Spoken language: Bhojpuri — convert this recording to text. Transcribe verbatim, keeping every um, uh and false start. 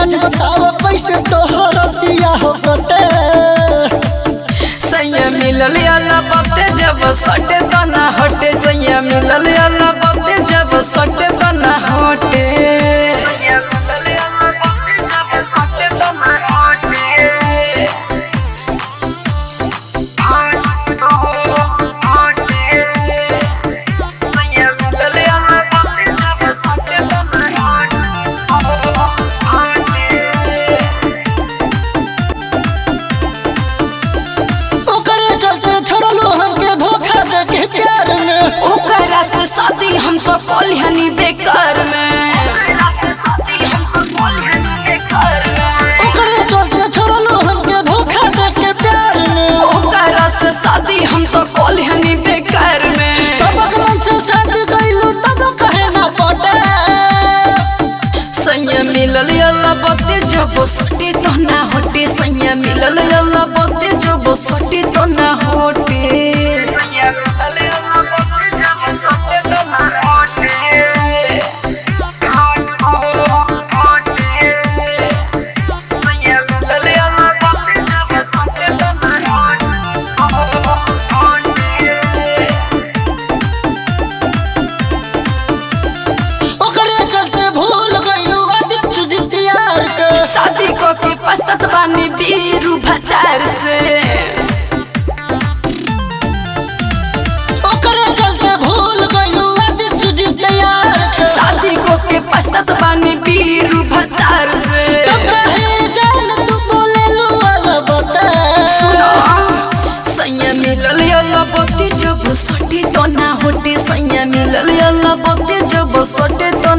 जान बताओ कैसे तोहर दिया हो कटे सैया मिलल अल्लाह बाते जब सटे तना हटे सैया मिलल अल्लाह बाते जब सटे तना हटे ओकरा से शादी हम तो कोल्हनी बेकार में ओकरे चलते छोड़लो हमके धोखा देके प्यार में ओकरा से शादी हम तो कोल्हनी बेकार में तब मन से शादी कइलू तब कहे ना पटे सैया मिलल अल्लाह बाते जब सटे तो ना हटे सैया मिलल अल्लाह बाते जब सटे तो ना हटे शादी को के पछतात बानी बीरू भतार से ओकरे चलते भूल गइलू आदि सुजीत यार शादी को के पछतात बानी बीरू भतार से तब रहे जान तू बोलेलू वाला बता सुनो सैया मिलल अल्लाह बाते जब सटे तो ना हटे सैया मिलल अल्लाह बाते जब सटे तो